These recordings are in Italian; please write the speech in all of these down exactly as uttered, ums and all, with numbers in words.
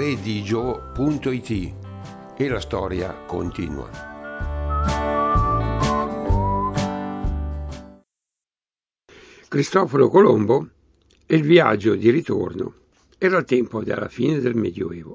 redigio punto it e la storia continua. Cristoforo Colombo e il viaggio di ritorno. Era il tempo della fine del Medioevo.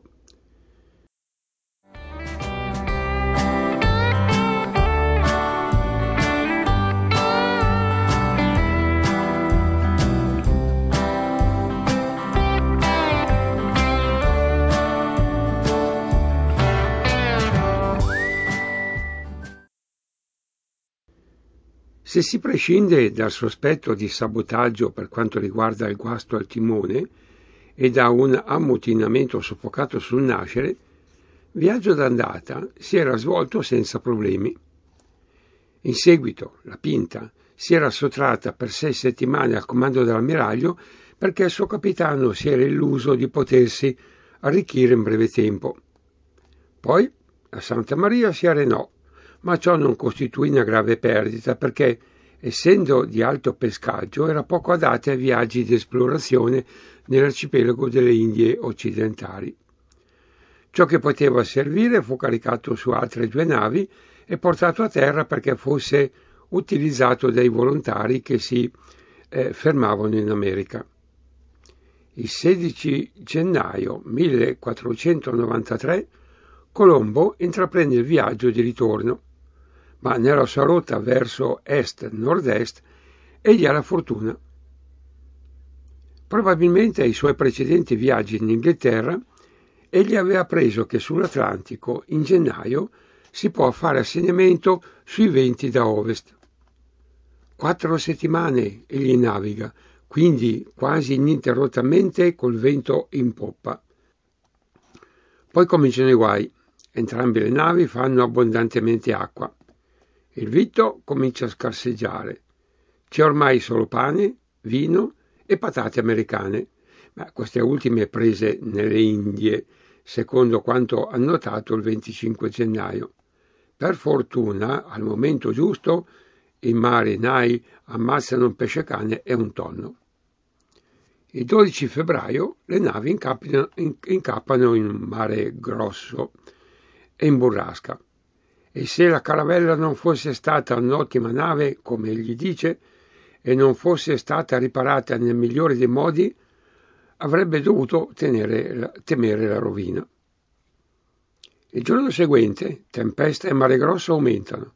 Se si prescinde dal sospetto di sabotaggio per quanto riguarda il guasto al timone e da un ammutinamento soffocato sul nascere, il viaggio d'andata si era svolto senza problemi. In seguito la Pinta si era sottratta per sei settimane al comando dell'ammiraglio perché il suo capitano si era illuso di potersi arricchire in breve tempo. Poi la Santa Maria si arenò, ma ciò non costituì una grave perdita perché, essendo di alto pescaggio, era poco adatta ai viaggi di esplorazione nell'arcipelago delle Indie occidentali. Ciò che poteva servire fu caricato su altre due navi e portato a terra perché fosse utilizzato dai volontari che si eh, fermavano in America. Il sedici gennaio millequattrocentonovantatré Colombo intraprende il viaggio di ritorno, ma nella sua rotta verso est-nord-est egli ha la fortuna. Probabilmente ai suoi precedenti viaggi in Inghilterra egli aveva appreso che sull'Atlantico in gennaio si può fare assegnamento sui venti da ovest. Quattro settimane egli naviga, quindi quasi ininterrottamente col vento in poppa. Poi cominciano i guai. Entrambe le navi fanno abbondantemente acqua. Il vitto comincia a scarseggiare. C'è ormai solo pane, vino e patate americane, ma queste ultime prese nelle Indie, secondo quanto annotato il venticinque gennaio. Per fortuna, al momento giusto, i marinai ammazzano un pesce cane e un tonno. Il dodici febbraio le navi incappano, incappano in un mare grosso e in burrasca. E se la caravella non fosse stata un'ottima nave, come egli dice, e non fosse stata riparata nel migliore dei modi, avrebbe dovuto tenere, temere la rovina. Il giorno seguente, tempesta e mare grosso aumentano.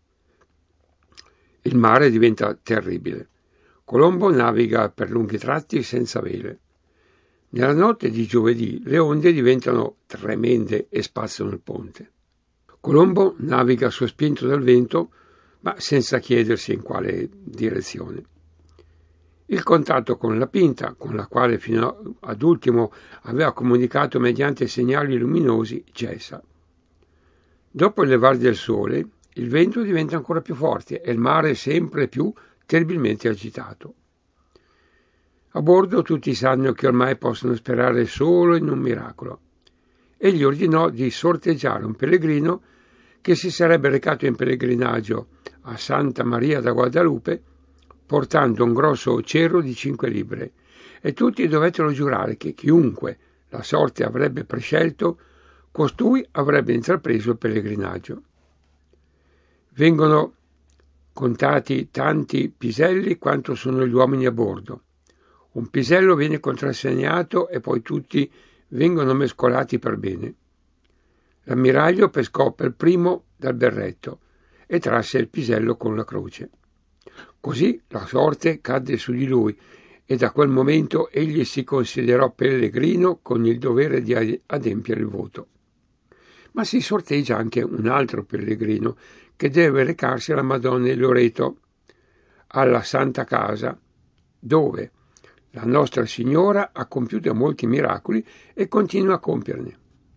Il mare diventa terribile. Colombo naviga per lunghi tratti senza vele. Nella notte di giovedì le onde diventano tremende e spazzano il ponte. Colombo naviga sospinto dal vento, ma senza chiedersi in quale direzione. Il contatto con la Pinta, con la quale fino ad ultimo aveva comunicato mediante segnali luminosi, cessa. Dopo il levar del sole, il vento diventa ancora più forte e il mare sempre più terribilmente agitato. A bordo tutti sanno che ormai possono sperare solo in un miracolo. Egli ordinò di sorteggiare un pellegrino che si sarebbe recato in pellegrinaggio a Santa Maria da Guadalupe portando un grosso cero di cinque libbre, e tutti dovettero giurare che chiunque la sorte avrebbe prescelto, costui avrebbe intrapreso il pellegrinaggio. Vengono contati tanti piselli quanto sono gli uomini a bordo. Un pisello viene contrassegnato e poi tutti vengono mescolati per bene. L'ammiraglio pescò per primo dal berretto e trasse il pisello con la croce. Così la sorte cadde su di lui e da quel momento egli si considerò pellegrino con il dovere di adempiere il voto. Ma si sorteggia anche un altro pellegrino che deve recarsi alla Madonna di Loreto, alla Santa Casa, dove la Nostra Signora ha compiuto molti miracoli e continua a compierne.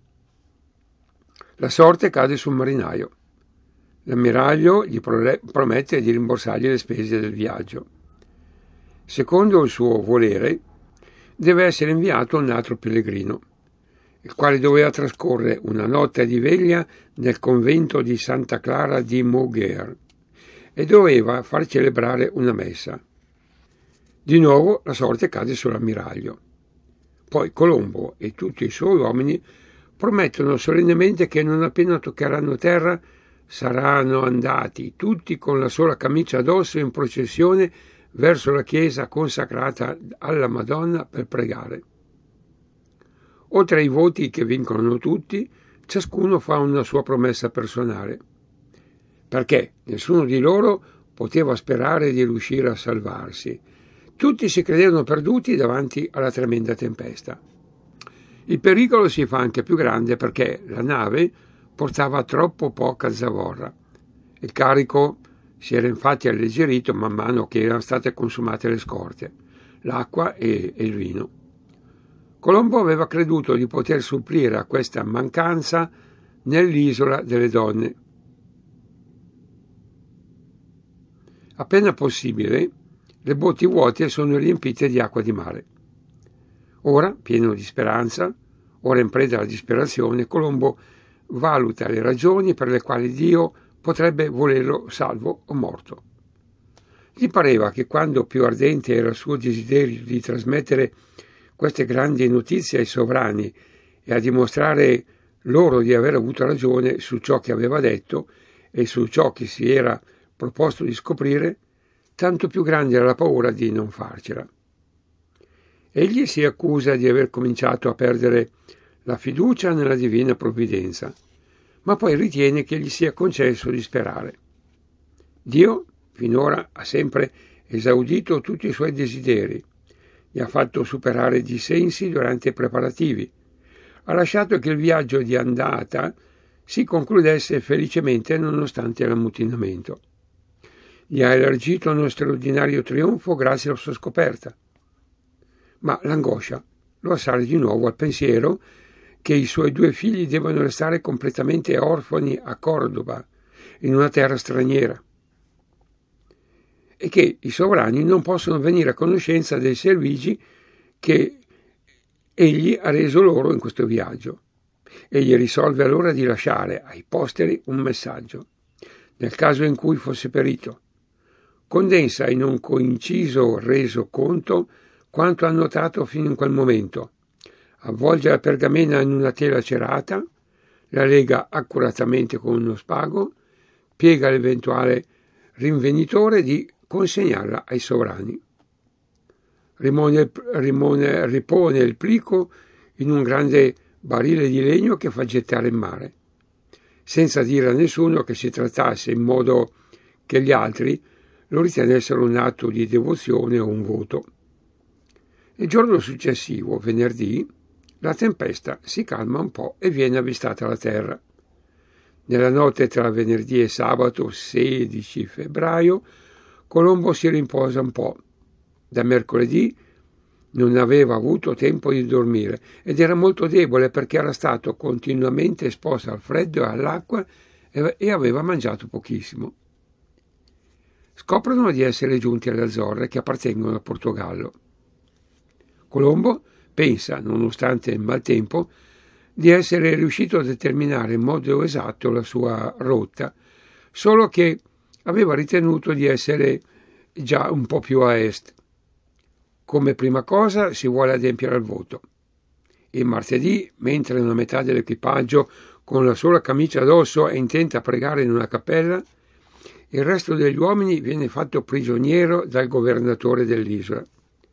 La sorte cade sul marinaio. L'ammiraglio gli promette di rimborsargli le spese del viaggio. Secondo il suo volere, deve essere inviato un altro pellegrino, il quale doveva trascorrere una notte di veglia nel convento di Santa Clara di Mougher e doveva far celebrare una messa. Di nuovo la sorte cade sull'ammiraglio. Poi Colombo e tutti i suoi uomini promettono solennemente che non appena toccheranno terra saranno andati tutti con la sola camicia addosso in processione verso la chiesa consacrata alla Madonna per pregare. Oltre ai voti che vincono tutti, ciascuno fa una sua promessa personale, perché nessuno di loro poteva sperare di riuscire a salvarsi. Tutti si credevano perduti davanti alla tremenda tempesta. Il pericolo si fa anche più grande perché la nave portava troppo poca zavorra. Il carico si era infatti alleggerito man mano che erano state consumate le scorte, l'acqua e, e il vino. Colombo aveva creduto di poter supplire a questa mancanza nell'isola delle donne. Appena possibile, le botti vuote sono riempite di acqua di mare. Ora, pieno di speranza, ora in preda alla disperazione, Colombo valuta le ragioni per le quali Dio potrebbe volerlo salvo o morto. Gli pareva che quando più ardente era il suo desiderio di trasmettere queste grandi notizie ai sovrani e a dimostrare loro di aver avuto ragione su ciò che aveva detto e su ciò che si era proposto di scoprire, tanto più grande era la paura di non farcela. Egli si accusa di aver cominciato a perdere la fiducia nella divina provvidenza, ma poi ritiene che gli sia concesso di sperare. Dio finora ha sempre esaudito tutti i suoi desideri, gli ha fatto superare i dissensi durante i preparativi, ha lasciato che il viaggio di andata si concludesse felicemente nonostante l'ammutinamento. Gli ha elargito uno straordinario trionfo grazie alla sua scoperta. Ma l'angoscia lo assale di nuovo al pensiero che i suoi due figli devono restare completamente orfani a Cordova, in una terra straniera, e che i sovrani non possono venire a conoscenza dei servigi che egli ha reso loro in questo viaggio. Egli risolve allora di lasciare ai posteri un messaggio, nel caso in cui fosse perito. Condensa in un coinciso reso conto quanto ha notato fino in quel momento, avvolge la pergamena in una tela cerata, la lega accuratamente con uno spago, piega l'eventuale rinvenitore di consegnarla ai sovrani. Rimone, rimone, ripone il plico in un grande barile di legno che fa gettare in mare, senza dire a nessuno che si trattasse in modo che gli altri lo ritenessero un atto di devozione o un voto. Il giorno successivo, venerdì, la tempesta si calma un po' e viene avvistata la terra. Nella notte tra venerdì e sabato sedici febbraio, Colombo si riposa un po'. Da mercoledì non aveva avuto tempo di dormire ed era molto debole perché era stato continuamente esposto al freddo e all'acqua e aveva mangiato pochissimo. Scoprono di essere giunti alle Azzorre che appartengono al Portogallo. Colombo pensa, nonostante il maltempo, di essere riuscito a determinare in modo esatto la sua rotta, solo che aveva ritenuto di essere già un po' più a est. Come prima cosa si vuole adempiere al voto. Il martedì, mentre una metà dell'equipaggio con la sola camicia addosso è intenta a pregare in una cappella, il resto degli uomini viene fatto prigioniero dal governatore dell'isola.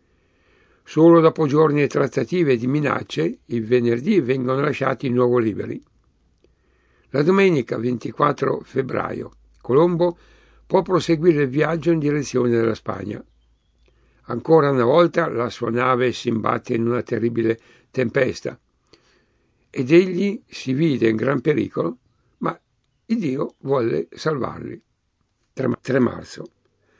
Solo dopo giorni di trattative e di minacce, il venerdì vengono lasciati di nuovo liberi. La domenica ventiquattro febbraio, Colombo può proseguire il viaggio in direzione della Spagna. Ancora una volta la sua nave si imbatte in una terribile tempesta ed egli si vide in gran pericolo, ma il Dio volle salvarli. tre marzo.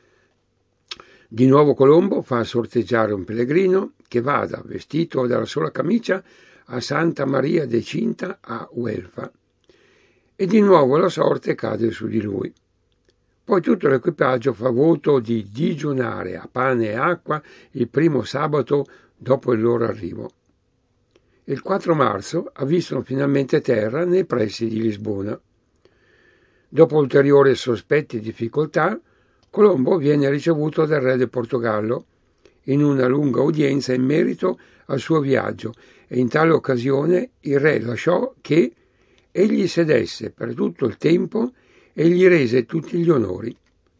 Di nuovo Colombo fa sorteggiare un pellegrino che vada, vestito dalla sola camicia, a Santa Maria de Cinta a Huelva. E di nuovo la sorte cade su di lui. Poi tutto l'equipaggio fa voto di digiunare a pane e acqua il primo sabato dopo il loro arrivo. Il quattro marzo avvistano finalmente terra nei pressi di Lisbona. Dopo ulteriori sospetti e difficoltà, Colombo viene ricevuto dal re del Portogallo, in una lunga udienza in merito al suo viaggio, e in tale occasione il re lasciò che egli sedesse per tutto il tempo e gli rese tutti gli onori.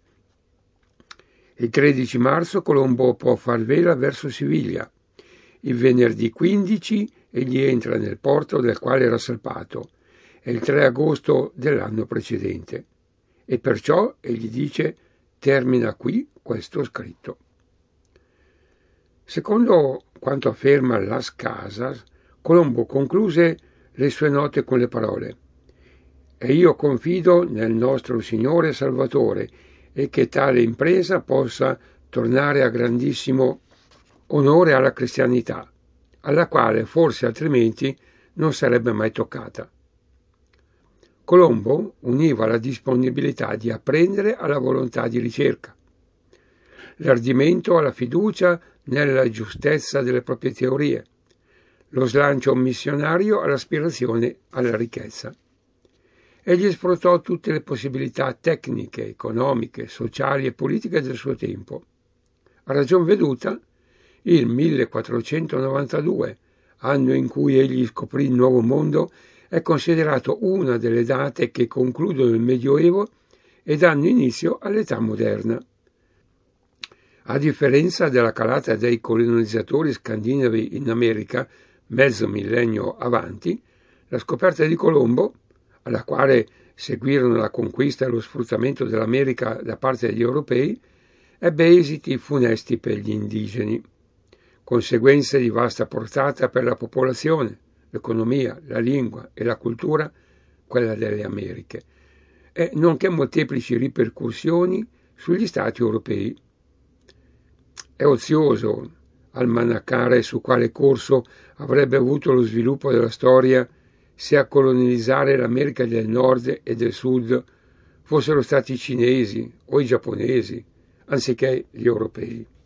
Il tredici marzo Colombo può far vela verso Siviglia. Il venerdì quindici egli entra nel porto del quale era salpato, è il tre agosto dell'anno precedente, e perciò egli dice: termina qui questo scritto. Secondo quanto afferma Las Casas, Colombo concluse le sue note con le parole: e io confido nel nostro Signore Salvatore, e che tale impresa possa tornare a grandissimo onore alla cristianità, alla quale forse altrimenti non sarebbe mai toccata. Colombo univa la disponibilità di apprendere alla volontà di ricerca, l'ardimento alla fiducia nella giustezza delle proprie teorie, lo slancio missionario all'aspirazione alla ricchezza. Egli sfruttò tutte le possibilità tecniche, economiche, sociali e politiche del suo tempo. A ragion veduta, il millequattrocentonovantadue, anno in cui egli scoprì il Nuovo Mondo, è considerato una delle date che concludono il Medioevo e danno inizio all'età moderna. A differenza della calata dei colonizzatori scandinavi in America, mezzo millennio avanti, la scoperta di Colombo, alla quale seguirono la conquista e lo sfruttamento dell'America da parte degli europei, ebbe esiti funesti per gli indigeni, conseguenze di vasta portata per la popolazione, l'economia, la lingua e la cultura, quella delle Americhe, e nonché molteplici ripercussioni sugli stati europei. È ozioso almanaccare su quale corso avrebbe avuto lo sviluppo della storia se a colonizzare l'America del Nord e del Sud fossero stati i cinesi o i giapponesi, anziché gli europei.